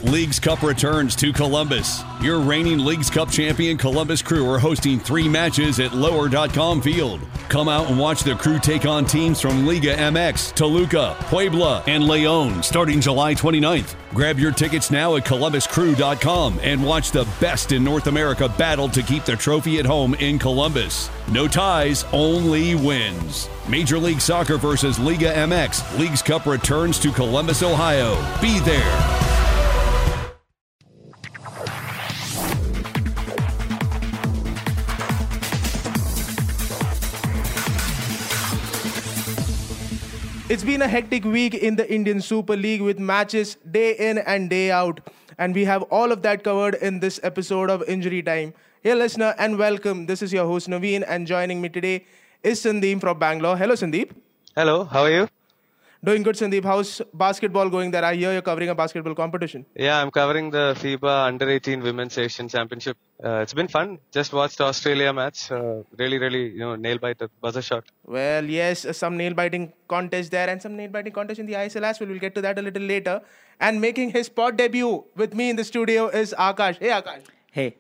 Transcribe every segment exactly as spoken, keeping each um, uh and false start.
Leagues Cup returns to Columbus. Your reigning Leagues Cup champion Columbus Crew are hosting three matches at lower dot com Field. Come out and watch the Crew take on teams from Liga M X, Toluca, Puebla, and Leon starting July twenty-ninth. Grab your tickets now at columbus crew dot com and watch the best in North America battle to keep the trophy at home in Columbus. No ties, only wins. Major League Soccer versus Liga M X. Leagues Cup returns to Columbus, Ohio. Be there. It's been a hectic week in the Indian Super League with matches day in and day out. And we have all of that covered in this episode of Injury Time. Hey listener and welcome. This is your host Naveen and joining me today is Sandeep from Bangalore. Hello Sandeep. Hello, how are you? Doing good Sandeep. How's basketball going there? I hear you're covering a basketball competition. Yeah, I'm covering the FIBA Under eighteen Women's Asian Championship. Uh, it's been fun. Just watched the Australia match. Uh, really, really, you know, nail biter, buzzer shot. Well, yes, some nail-biting contest there and some nail-biting contest in the I S L as well. We'll get to that a little later. And making his pod debut with me in the studio is Akash. Hey, Akash. Hey.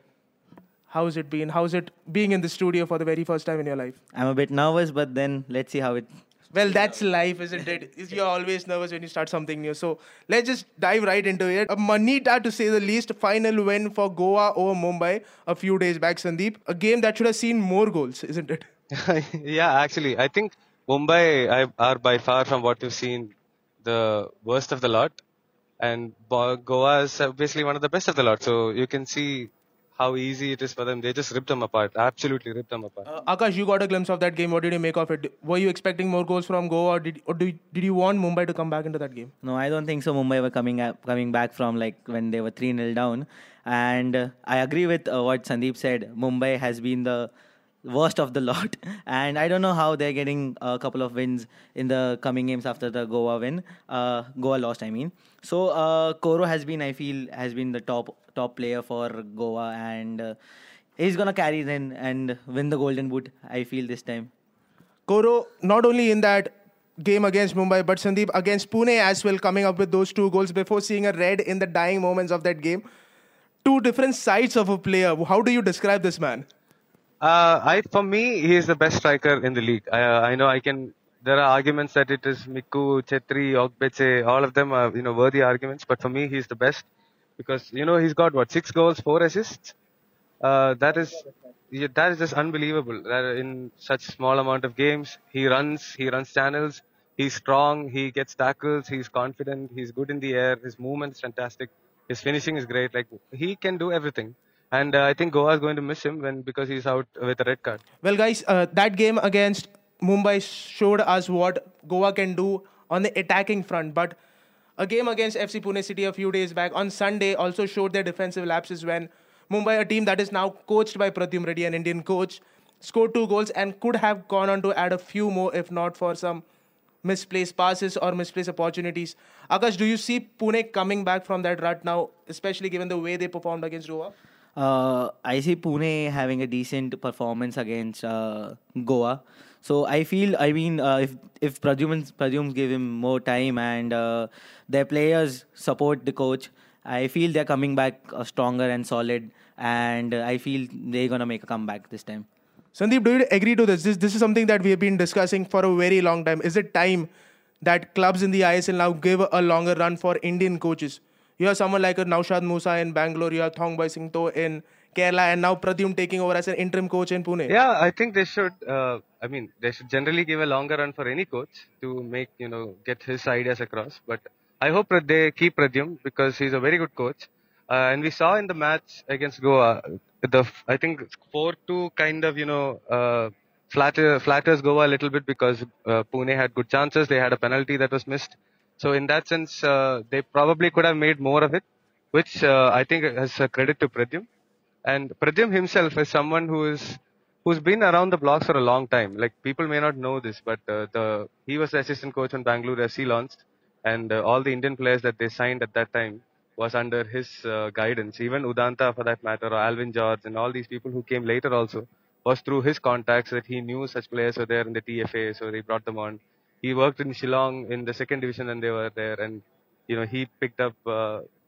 How's it been? How's it being in the studio for the very first time in your life? I'm a bit nervous, but then let's see how it... Well, that's life, isn't it? You're always nervous when you start something new. So let's just dive right into it. A Manita, to say the least, final win for Goa over Mumbai a few days back, Sandeep. A game that should have seen more goals, isn't it? Yeah, actually, I think Mumbai I, are by far from what we've seen the worst of the lot. And Goa is basically one of the best of the lot. So you can see how easy it is for them. They just ripped them apart. Absolutely ripped them apart. Uh, Akash, you got a glimpse of that game. What did you make of it? Were you expecting more goals from Goa, or did or did, did you want Mumbai to come back into that game? No, I don't think so. Mumbai were coming up, coming back from like when they were three nil down. And uh, I agree with uh, what Sandeep said. Mumbai has been the worst of the lot. And I don't know how they're getting a couple of wins in the coming games after the Goa win. Uh, Goa lost, I mean. So uh, Koro has been, I feel, has been the top top player for Goa, and uh, he's gonna carry them and win the Golden Boot, I feel, this time. Koro, not only in that game against Mumbai, but Sandeep against Pune as well, coming up with those two goals before seeing a red in the dying moments of that game. Two different sides of a player. How do you describe this man? Uh, I, for me, he is the best striker in the league. I, uh, I know I can. There are arguments that it is Miku, Chetri, Ogbeche. All of them are, you know, worthy arguments. But for me, he's the best because, you know, he's got what, six goals, four assists. Uh, that is yeah, that is just unbelievable. That in such small amount of games, he runs, he runs channels. He's strong. He gets tackles. He's confident. He's good in the air. His movement is fantastic. His finishing is great. Like he can do everything. And uh, I think Goa is going to miss him when because he's out with a red card. Well, guys, uh, that game against Mumbai showed us what Goa can do on the attacking front. But a game against F C Pune City a few days back on Sunday also showed their defensive lapses when Mumbai, a team that is now coached by Pradyum Reddy, an Indian coach, scored two goals and could have gone on to add a few more if not for some misplaced passes or misplaced opportunities. Akash, do you see Pune coming back from that rut now, especially given the way they performed against Goa? Uh, I see Pune having a decent performance against uh, Goa. So I feel, I mean, uh, if if Pradyum, Pradyum give him more time and uh, their players support the coach, I feel they're coming back uh, stronger and solid. And uh, I feel they're going to make a comeback this time. Sandeep, do you agree to this? this? This is something that we have been discussing for a very long time. Is it time that clubs in the I S L now give a longer run for Indian coaches? You have someone like a Naushad Musa in Bangalore, you have Thongboy Singto in Kerala, and now Pradyum taking over as an interim coach in Pune. Yeah, I think they should, uh, I mean, they should generally give a longer run for any coach to make, you know, get his ideas across. But I hope that they keep Pradyum because he's a very good coach. Uh, and we saw in the match against Goa, the I think four two kind of, you know, uh, flatter, flatters Goa a little bit because uh, Pune had good chances. They had a penalty that was missed. So in that sense, uh, they probably could have made more of it, which uh, I think has a credit to Pradyum. And Pradyum himself is someone who is who's been around the blocks for a long time. Like people may not know this, but uh, the he was the assistant coach when Bangalore F C launched, and uh, all the Indian players that they signed at that time was under his uh, guidance. Even Udanta, for that matter, or Alvin George, and all these people who came later also was through his contacts that he knew such players were there in the T F A, so they brought them on. He worked in Shillong in the second division and they were there, and you know he picked up uh,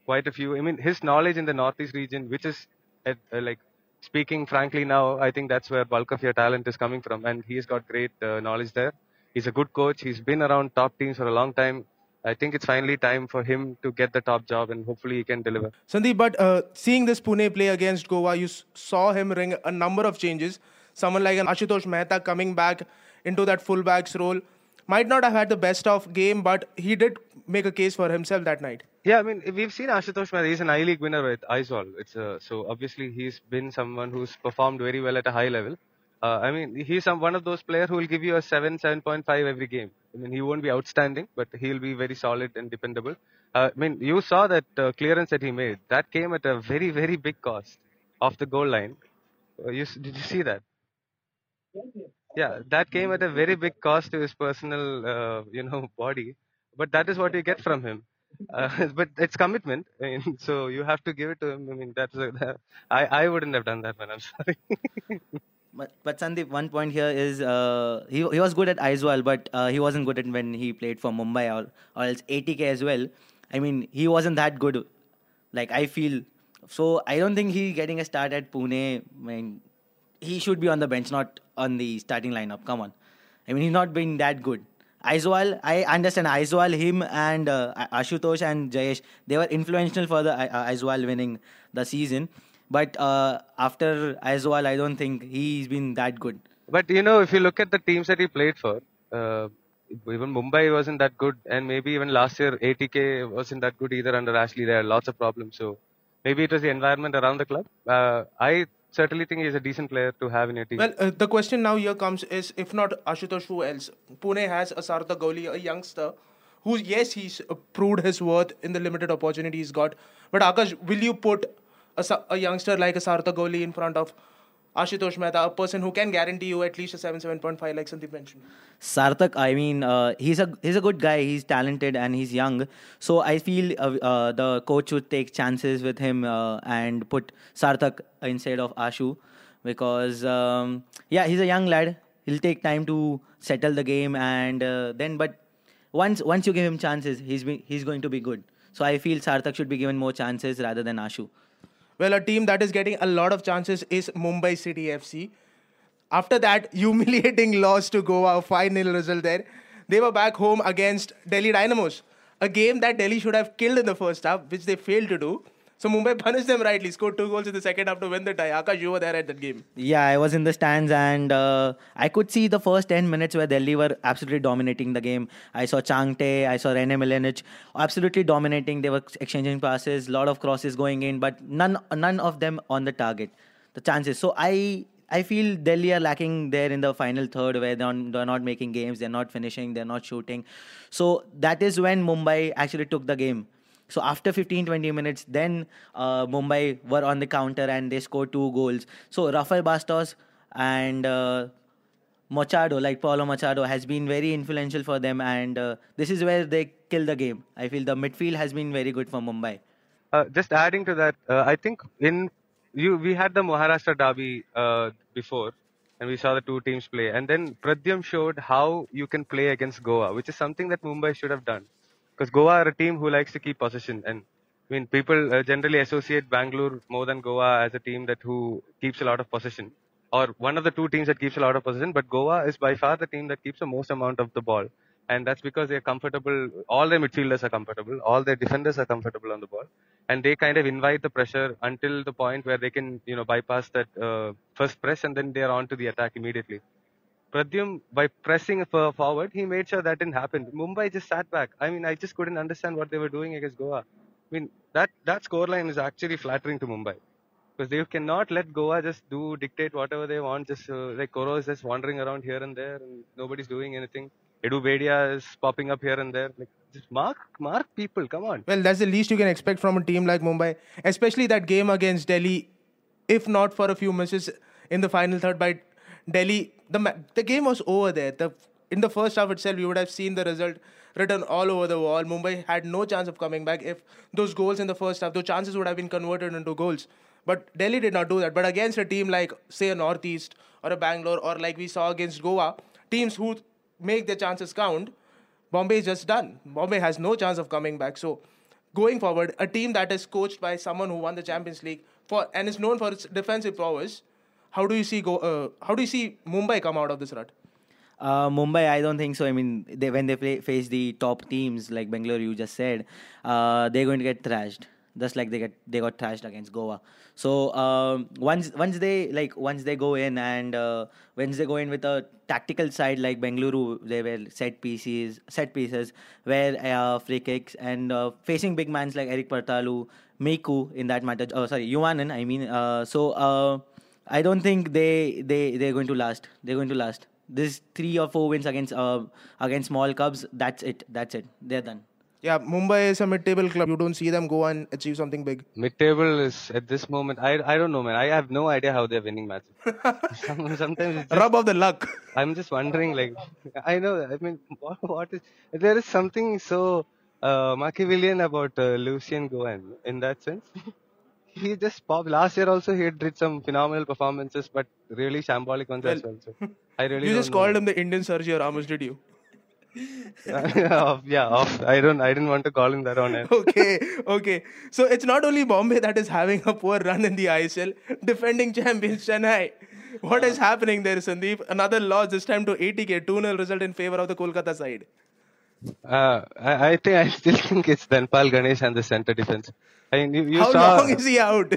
quite a few. I mean, his knowledge in the Northeast region, which is at, uh, like speaking frankly now, I think that's where bulk of your talent is coming from, and he's got great uh, knowledge there. He's a good coach. He's been around top teams for a long time. I think it's finally time for him to get the top job, and hopefully he can deliver. Sandeep, but uh, seeing this Pune play against Goa, you s- saw him ring a number of changes. Someone like an Ashutosh Mehta coming back into that fullbacks role might not have had the best of game, but he did make a case for himself that night. Yeah, I mean, we've seen Ashutosh Mehta. He's an I-League winner with Aizawl. It's uh, so obviously he's been someone who's performed very well at a high level. Uh, I mean, he's some, one of those players who will give you a seven, seven point five every game. I mean, he won't be outstanding, but he'll be very solid and dependable. Uh, I mean, you saw that uh, clearance that he made. That came at a very, very big cost off the goal line. Uh, you, s- did you see that? Yeah, that came at a very big cost to his personal, uh, you know, body. But that is what you get from him. Uh, but it's commitment. I mean, so you have to give it to him. I mean, that's a, that, I I wouldn't have done that, man. I'm sorry. But, but Sandeep, one point here is uh, he he was good at Aizawl, but uh, he wasn't good at when he played for Mumbai or, or else A T K as well. I mean, he wasn't that good. Like I feel, so I don't think he getting a start at Pune. I mean, he should be on the bench, not on the starting lineup. Come on, I mean, he's not been that good. Aizawl, I understand Aizawl, him and uh, Ashutosh and Jayesh, they were influential for the uh, Aizawl winning the season. But uh, after Aizawl, I don't think he's been that good. But you know, if you look at the teams that he played for, uh, even Mumbai wasn't that good, and maybe even last year A T K wasn't that good either under Ashley. There are lots of problems. So maybe it was the environment around the club. Uh, I certainly think he's a decent player to have in your team. Well, uh, the question now here comes is, if not Ashutosh, who else? Pune has a Sarthak Gauli, a youngster, who, yes, he's uh, proved his worth in the limited opportunity he's got. But Akash, will you put a, Sa- a youngster like a Sarthak Gauli in front of Ashutosh Mehta, a person who can guarantee you at least a seven, seven point five, like Sandeep mentioned? Sarthak, I mean, uh, he's a he's a good guy. He's talented and he's young. So I feel uh, uh, the coach would take chances with him uh, and put Sarthak instead of Ashu, because um, yeah, he's a young lad. He'll take time to settle the game, and uh, then but once once you give him chances, he's be, he's going to be good. So I feel Sarthak should be given more chances rather than Ashu. Well, a team that is getting a lot of chances is Mumbai City F C. After that humiliating loss to Goa, five nil result there, they were back home against Delhi Dynamos. A game that Delhi should have killed in the first half, which they failed to do. So Mumbai punished them rightly, scored two goals in the second half to win the tie. Akash, you were there at that game. Yeah, I was in the stands and uh, I could see the first ten minutes where Delhi were absolutely dominating the game. I saw Changte, I saw Rene Milanic absolutely dominating. They were exchanging passes, a lot of crosses going in, but none none of them on the target. The chances. So I I feel Delhi are lacking there in the final third where they're not, they're not making games, they're not finishing, they're not shooting. So that is when Mumbai actually took the game. So after fifteen to twenty minutes, then uh, Mumbai were on the counter and they scored two goals. So Rafael Bastos and uh, Machado, like Paulo Machado, has been very influential for them, and uh, this is where they kill the game. I feel the midfield has been very good for Mumbai. Uh, just adding to that, uh, I think in you we had the Maharashtra derby uh, before, and we saw the two teams play, and then Pradyam showed how you can play against Goa, which is something that Mumbai should have done, because Goa are a team who likes to keep possession, and I mean people uh, generally associate Bangalore more than Goa as a team that who keeps a lot of possession, or one of the two teams that keeps a lot of possession, but Goa is by far the team that keeps the most amount of the ball. And that's because they're comfortable. All their midfielders are comfortable. All their defenders are comfortable on the ball, and they kind of invite the pressure until the point where they can, you know, bypass that uh, first press, and then they're on to the attack immediately. Pradyum, by pressing for- forward, he made sure that didn't happen. Mumbai just sat back. I mean, I just couldn't understand what they were doing against Goa. I mean, that that scoreline is actually flattering to Mumbai, because they cannot let Goa just do dictate whatever they want. Just uh, like Koro is just wandering around here and there, and nobody's doing anything. Edu Bedia is popping up here and there. Like, just mark, mark people. Come on. Well, that's the least you can expect from a team like Mumbai, especially that game against Delhi. If not for a few misses in the final third by Delhi, the ma- the game was over there. The in the first half itself, you would have seen the result written all over the wall. Mumbai had no chance of coming back if those goals in the first half, those chances would have been converted into goals. But Delhi did not do that. But against a team like, say, a Northeast or a Bangalore, or like we saw against Goa, teams who make their chances count, Bombay is just done. Bombay has no chance of coming back. So going forward, a team that is coached by someone who won the Champions League for and is known for its defensive prowess, how do you see go? Uh, how do you see Mumbai come out of this rut? Uh, Mumbai, I don't think so. I mean, they, when they play, face the top teams like Bangalore, you just said, uh, they're going to get thrashed, just like they get they got thrashed against Goa. So um, once once they like once they go in and uh, once they go in with a tactical side like Bengaluru, they were set pieces, set pieces, where uh, free kicks and uh, facing big mans like Eric Partalu, Miku in that matter. Oh, sorry, Yuanan. I mean, uh, so uh, I don't think they they they're going to last. They're going to last. This three or four wins against uh, against small clubs. That's it. That's it. They're done. Yeah, Mumbai is a mid-table club. You don't see them go and achieve something big. Mid-table is at this moment. I I don't know, man. I have no idea how they're winning matches. Sometimes it's just, Rub of the luck. I'm just wondering, like, I know. I mean, what, what is there is something so uh, Machiavellian about uh, Lucien Goen in that sense. He just popped. Last year also he did some phenomenal performances, but really shambolic ones as well. So I really You don't just know. called him the Indian Sergio Ramos, did you? Off- yeah, off. I don't. I didn't want to call him that on air. Okay, okay. So it's not only Bombay that is having a poor run in the I S L. Defending champions Chennai. What is happening there, Sandeep? Another loss this time to A T K. two nil result in favor of the Kolkata side. Uh, I, I think I still think it's Dhanpal Ganesh and the center defense. I mean, you, you How saw. long is he out?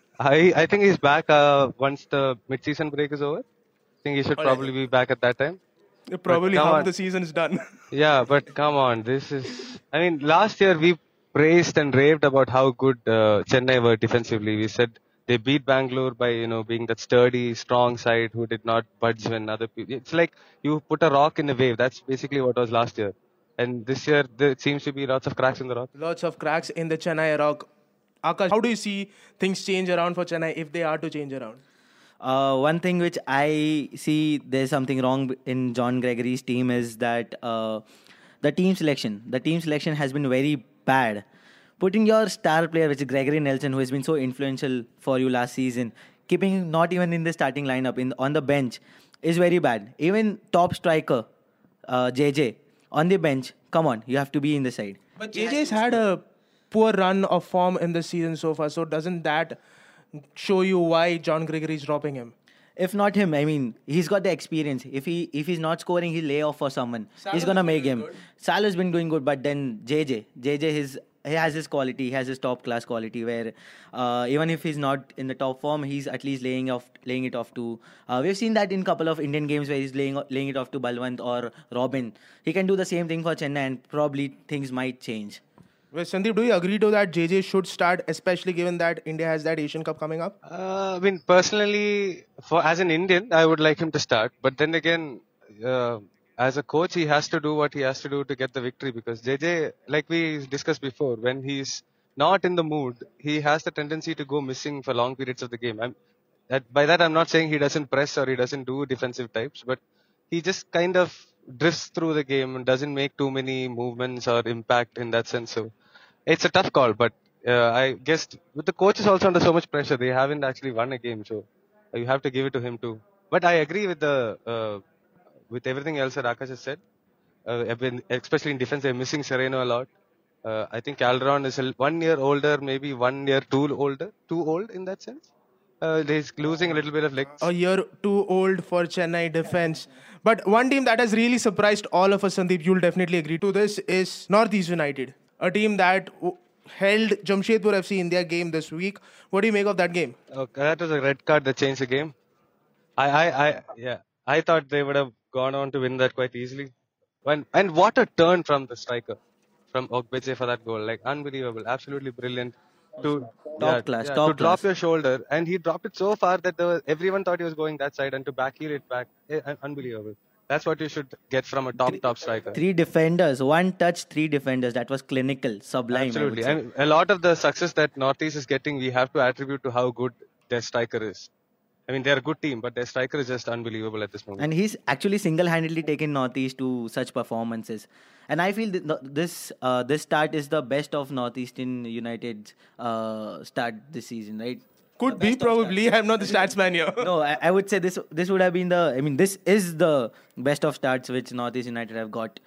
I I think he's back uh, once the mid-season break is over. I think he should Alright. probably be back at that time. Probably come half on. the season is done. Yeah, but come on, this is. I mean, last year we praised and raved about how good uh, Chennai were defensively. We said they beat Bangalore by you know being that sturdy, strong side who did not budge when other people. It's like you put a rock in a wave. That's basically what was last year. And this year there seems to be lots of cracks in the rock. Lots of cracks in the Chennai rock. Akash, how do you see things change around for Chennai if they are to change around? Uh, one thing which I see there's something wrong in John Gregory's team is that uh, the team selection. The team selection has been very bad. Putting your star player, which is Gregory Nelson, who has been so influential for you last season, keeping him not even in the starting lineup, in on the bench, is very bad. Even top striker, uh, J J, on the bench, come on, you have to be in the side. But J J's had a poor run of form in the season so far, so doesn't that show you why John Gregory is dropping him? If not him, I mean, he's got the experience. If he if he's not scoring, he'll lay off for someone. Salah's he's gonna been make doing him. good. Salah's been doing good, but then J J, J J, his he has his quality. He has his top class quality where uh, even if he's not in the top form, he's at least laying off laying it off to. Uh, we've seen that in a couple of Indian games where he's laying laying it off to Balwant or Robin. He can do the same thing for Chennai, and probably things might change. Well, Sandeep, do you agree to that J J should start, especially given that India has that Asian Cup coming up? Uh, I mean, personally, for as an Indian, I would like him to start. But then again, uh, as a coach, he has to do what he has to do to get the victory. Because J J, like we discussed before, when he's not in the mood, he has the tendency to go missing for long periods of the game. I'm, that, by that, I'm not saying he doesn't press or he doesn't do defensive types, but he just kind of drifts through the game and doesn't make too many movements or impact in that sense. So it's a tough call, but uh, I guess with the coaches also under so much pressure, they haven't actually won a game, so you have to give it to him too. But I agree with the uh, with everything else that Akash has said. Uh, I've been- especially in defense, they're missing Sereno a lot. Uh, I think Calderon is a l- one year older, maybe one year too older, too old in that sense. Uh, he's losing a little bit of legs. A year too old for Chennai defense. But one team that has really surprised all of us, Sandeep, you'll definitely agree to this, is Northeast United. A team that w- held Jamshedpur F C in their game this week. What do you make of that game? Okay, that was a red card that changed the game. I, I, I, yeah, I thought they would have gone on to win that quite easily. When and what a turn from the striker, from Ogbeche for that goal, like unbelievable, absolutely brilliant. To Top class, top to drop class. your shoulder, and he dropped it so far that the, everyone thought he was going that side, and to backheel it back, eh, un- unbelievable. That's what you should get from a top top striker. Three defenders, one touch, three defenders. That was clinical, sublime. Absolutely, I would say. and a lot of the success that Northeast is getting, we have to attribute to how good their striker is. I mean, they're a good team, but their striker is just unbelievable at this moment. And he's actually single-handedly taken Northeast to such performances. And I feel that no- this uh, this start is the best of Northeastern United's uh, start this season, right? Could be, probably. I'm not the stats man here. No, I, I would say this this would have been the. I mean, this is the best of starts which Northeast United have got.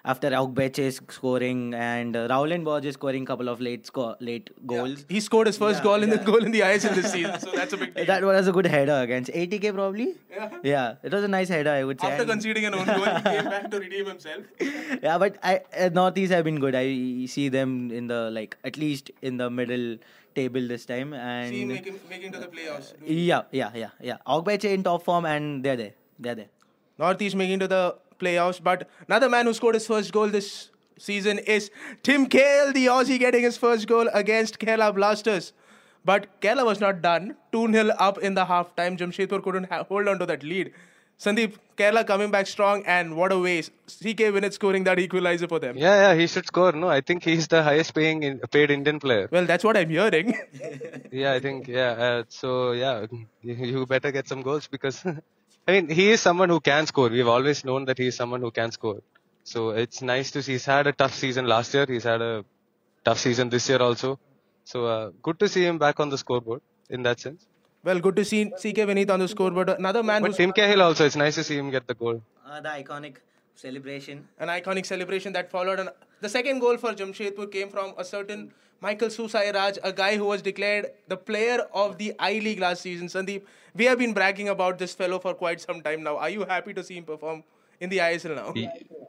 after Augbeche scoring and uh, Rowland Borges scoring a couple of late score, late goals. He scored his first Yeah, goal in the yeah. goal in the I S L this season, so that's a big deal. That was a good header against A T K probably. Yeah. Yeah, it was a nice header, I would say. After And- conceding an own goal, he came back to redeem himself. yeah, but I uh, Northeast have been good. I see them in the like at least in the middle table this time, and See him making, making to the playoffs. yeah, yeah, yeah, yeah. Augbeche in top form, and they're there. They're there. Northeast making to the playoffs, but another man who scored his first goal this season is Tim Cahill, the Aussie getting his first goal against Kerala Blasters. But Kerala was not done. two nil up in the half-time. Jamshedpur couldn't ha- hold on to that lead. Sandeep, Kerala coming back strong, and what a way. C K Vinit scoring that equalizer for them. Yeah, yeah, he should score. No, I think he's the highest paying in, paid Indian player. Well, that's what I'm hearing. Yeah, I think, yeah. Uh, so, yeah, you, you better get some goals because, I mean, he is someone who can score. We've always known that he is someone who can score. So, it's nice to see. He's had a tough season last year. He's had a tough season this year also. So, uh, good to see him back on the scoreboard in that sense. Well, good to see C K Vinit on the scoreboard. Another man But who's Tim Cahill also, it's nice to see him get the goal. Uh, the iconic celebration. an iconic celebration that followed. And the second goal for Jamshedpur came from a certain Michael Susairaj, a guy who was declared the player of the I League last season. Sandeep, we have been bragging about this fellow for quite some time now. Are you happy to see him perform in the I S L now? He-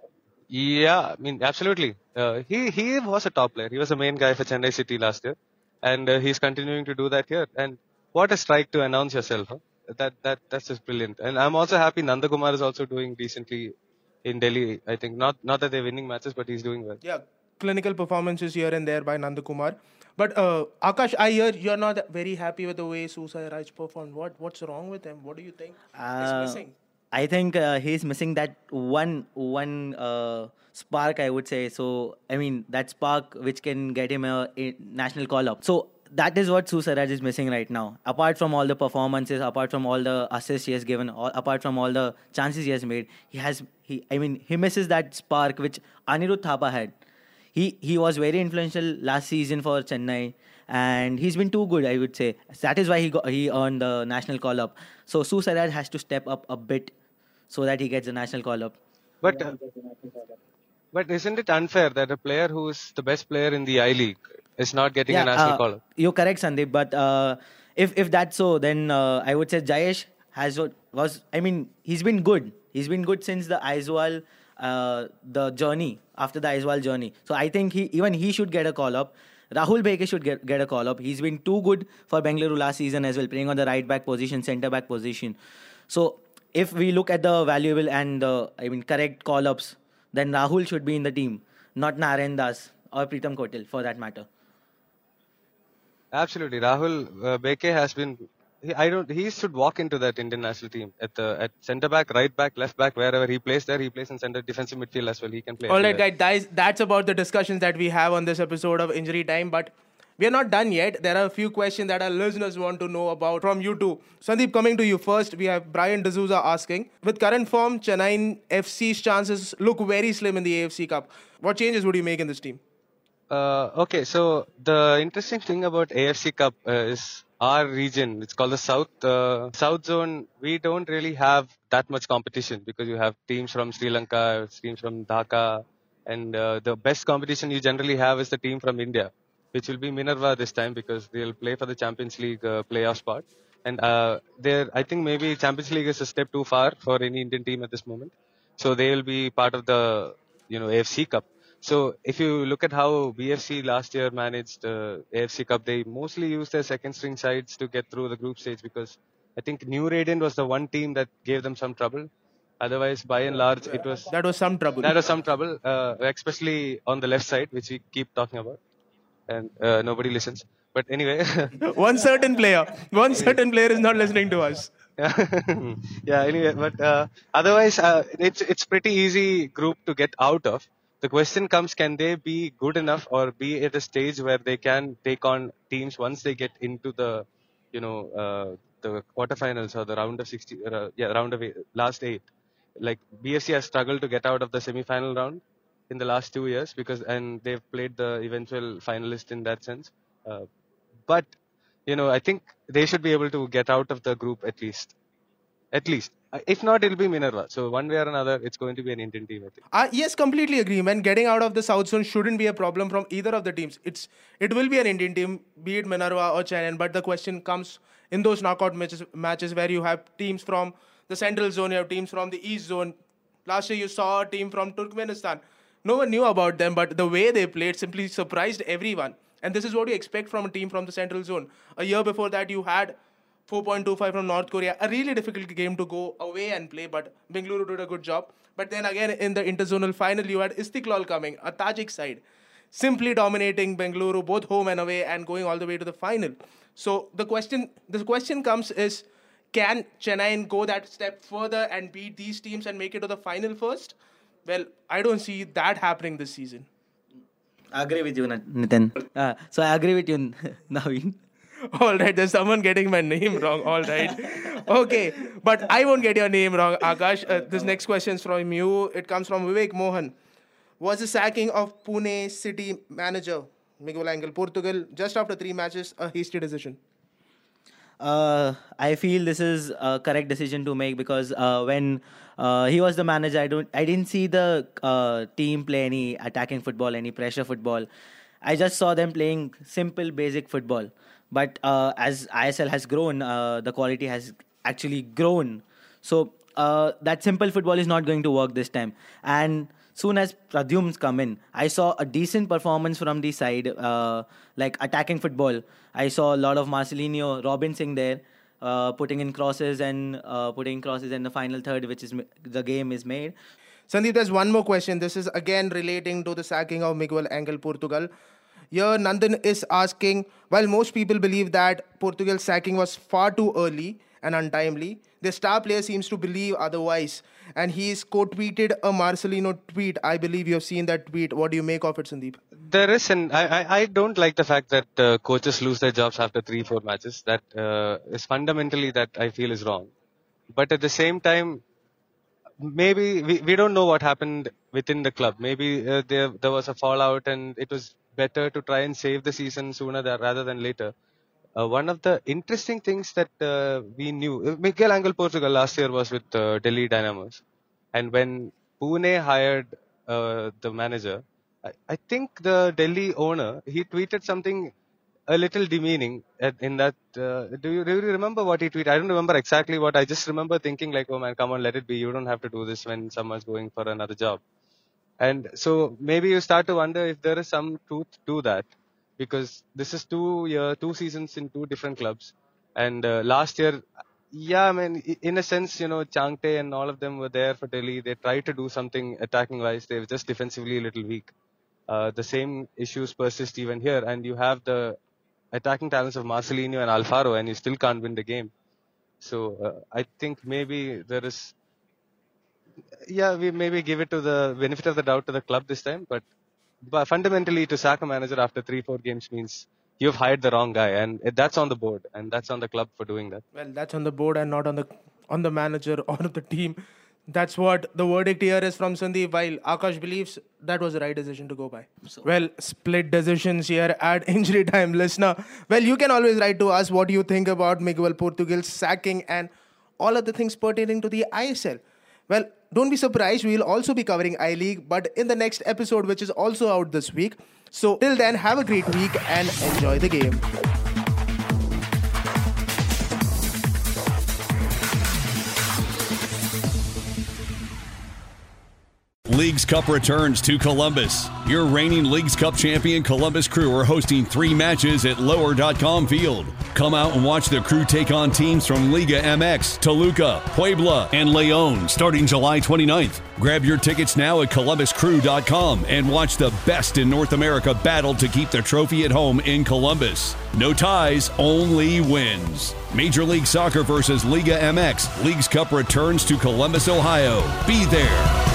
Yeah, I mean, absolutely. Uh, he he was a top player. He was the main guy for Chennai City last year, and uh, he's continuing to do that here. And what a strike to announce yourself! Huh? That that that's just brilliant. And I'm also happy Nandakumar is also doing decently in Delhi. I think not not that they're winning matches, but he's doing well. Yeah, clinical performances here and there by Nandakumar. But uh, Akash, I hear you're not very happy with the way Susairaj performed. What what's wrong with him? What do you think is Uh, missing? I think uh, he's missing that one one uh, spark, I would say. So I mean that spark which can get him a, a national call up. So that is what Susaraj is missing right now. Apart from all the performances, apart from all the assists he has given, all, apart from all the chances he has made, he has he. I mean he misses that spark which Anirudh Thapa had. He he was very influential last season for Chennai, and he's been too good, I would say. That is why he got, he earned the national call up. So Susaraj has to step up a bit so that he gets the national call up. But uh, but isn't it unfair that a player who is the best player in the I League is not getting a national uh, call up? You're correct, Sandeep. But uh, if if that's so, then uh, I would say Jayesh has what was. I mean, he's been good. He's been good since the Aizwal uh, the journey after the Aizwal journey. So I think he even he should get a call up. Rahul Bheke should get, get a call up. He's been too good for Bengaluru last season as well, playing on the right back position, centre back position. So if we look at the valuable and the I mean correct call ups, then Rahul should be in the team, not Narayan Das or Pritam Kotil for that matter. Absolutely, Rahul uh, Beke has been. He, I don't. He should walk into that Indian national team at the at centre back, right back, left back, wherever he plays. There, he plays in centre defensive midfield as well. He can play. All right, everywhere. guys, that's, that's about the discussions that we have on this episode of Injury Time. But we are not done yet. There are a few questions that our listeners want to know about from you too. Sandeep, coming to you first, we have Brian D'Souza asking, with current form, Chennai F C's chances look very slim in the A F C Cup. What changes would you make in this team? Uh, okay, so the interesting thing about A F C Cup uh, is our region. It's called the South uh, South Zone. We don't really have that much competition because you have teams from Sri Lanka, teams from Dhaka, and uh, the best competition you generally have is the team from India, which will be Minerva this time because they'll play for the Champions League uh, playoff spot. And uh, there, I think maybe Champions League is a step too far for any Indian team at this moment. So they will be part of the you know A F C Cup. So if you look at how B F C last year managed the A F C Cup, they mostly used their second string sides to get through the group stage because I think New Radiant was the one team that gave them some trouble. Otherwise, by and large, it was That was some trouble. that was some trouble, uh, especially on the left side, which we keep talking about, and uh, nobody listens. But anyway, One certain player. One certain player is not listening to us. yeah, yeah. Anyway, but uh, otherwise, uh, it's it's pretty easy group to get out of. The question comes: can they be good enough, or be at a stage where they can take on teams once they get into the, you know, uh, the quarterfinals or the round of sixty, uh, yeah, round of eight, last eight. Like B F C has struggled to get out of the semi-final round in the last two years because, and they've played the eventual finalist in that sense. Uh, but you know, I think they should be able to get out of the group at least. At least. If not, it'll be Minerva. So one way or another, it's going to be an Indian team, I think. Uh, yes, completely agree. Man, getting out of the South Zone shouldn't be a problem from either of the teams. It's It will be an Indian team, be it Minerva or Chennai. But the question comes in those knockout matches, matches where you have teams from the Central Zone, you have teams from the East Zone. Last year, you saw a team from Turkmenistan. No one knew about them, but the way they played simply surprised everyone. And this is what you expect from a team from the Central Zone. A year before that, you had four point two five from North Korea. A really difficult game to go away and play, but Bengaluru did a good job. But then again, in the interzonal final, you had Istiklal coming, a Tajik side, simply dominating Bengaluru, both home and away, and going all the way to the final. So the question, the question comes is, can Chennai go that step further and beat these teams and make it to the final first? Well, I don't see that happening this season. I agree with you, Nitin. Uh, so I agree with you, Naveen. All right, there's someone getting my name wrong. All right. Okay, but I won't get your name wrong, Akash. Uh, this next question is from you. It comes from Vivek Mohan. Was the sacking of Pune City manager Miguel Angel Portugal just after three matches a hasty decision? Uh, I feel this is a correct decision to make because uh, when uh, he was the manager, I don't, I didn't see the uh, team play any attacking football, any pressure football. I just saw them playing simple, basic football. But uh, as I S L has grown, uh, the quality has actually grown. So uh, that simple football is not going to work this time. And soon as Pradyum's come in, I saw a decent performance from the side, uh, like attacking football. I saw a lot of Marcelinho, Robinson there, uh, putting in crosses and uh, putting crosses in the final third, which is the game is made. Sandeep, there's one more question. This is again relating to the sacking of Miguel Angel Portugal. Here, Nandan is asking, while most people believe that Portugal's sacking was far too early and untimely, the star player seems to believe otherwise. And he's co-tweeted a Marcelino tweet. I believe you have seen that tweet. What do you make of it, Sandeep? There is, and I, I, I don't like the fact that uh, coaches lose their jobs after three, four matches. That uh, is fundamentally that I feel is wrong. But at the same time, maybe we, we don't know what happened within the club. Maybe uh, there there was a fallout and it was better to try and save the season sooner than, rather than later. Uh, one of the interesting things that uh, we knew, Miguel Angel Portugal last year was with uh, Delhi Dynamos. And when Pune hired uh, the manager, I, I think the Delhi owner, he tweeted something a little demeaning at, in that. Uh, do, you, do you remember what he tweeted? I don't remember exactly what. I just remember thinking like, oh man, come on, let it be. You don't have to do this when someone's going for another job. And so maybe you start to wonder if there is some truth to that, because this is two year, two seasons in two different clubs. And uh, last year, yeah, I mean, in a sense, you know, Changte and all of them were there for Delhi. They tried to do something attacking wise. They were just defensively a little weak. Uh, the same issues persist even here. And you have the attacking talents of Marcelino and Alfaro, and you still can't win the game. So uh, I think maybe there is... Yeah, we maybe give it to the benefit of the doubt to the club this time, but, but fundamentally to sack a manager after three, four games means you've hired the wrong guy, and that's on the board, and that's on the club for doing that. Well, that's on the board and not on the on the manager or the team. That's what the verdict here is from Sandeep, while Akash believes that was the right decision to go by. So. Well, split decisions here at Injury Time, listener. Well, you can always write to us what you think about Miguel Portugal's sacking and all of the things pertaining to the I S L. Well, don't be surprised, we will also be covering I-League, but in the next episode, which is also out this week. So, till then, have a great week and enjoy the game. Leagues Cup returns to Columbus. Your reigning Leagues Cup champion Columbus Crew are hosting three matches at lower dot com field. Come out and watch the Crew take on teams from Liga M X, Toluca, Puebla, and León starting July twenty-ninth. Grab your tickets now at columbus crew dot com and watch the best in North America battle to keep the trophy at home in Columbus. No ties, only wins. Major League Soccer versus Liga M X. Leagues Cup returns to Columbus, Ohio. Be there.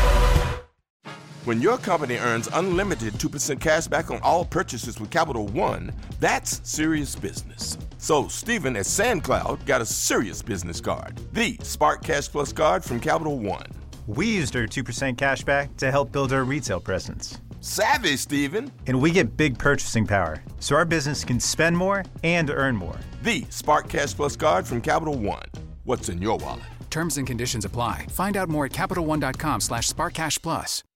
When your company earns unlimited two percent cash back on all purchases with Capital One, that's serious business. So Stephen at SandCloud got a serious business card, the Spark Cash Plus card from Capital One. We used our two percent cash back to help build our retail presence. Savvy, Stephen. And we get big purchasing power, so our business can spend more and earn more. The Spark Cash Plus card from Capital One. what's in your wallet. Terms and conditions apply. Find out more at CapitalOne.com slash SparkCashPlus.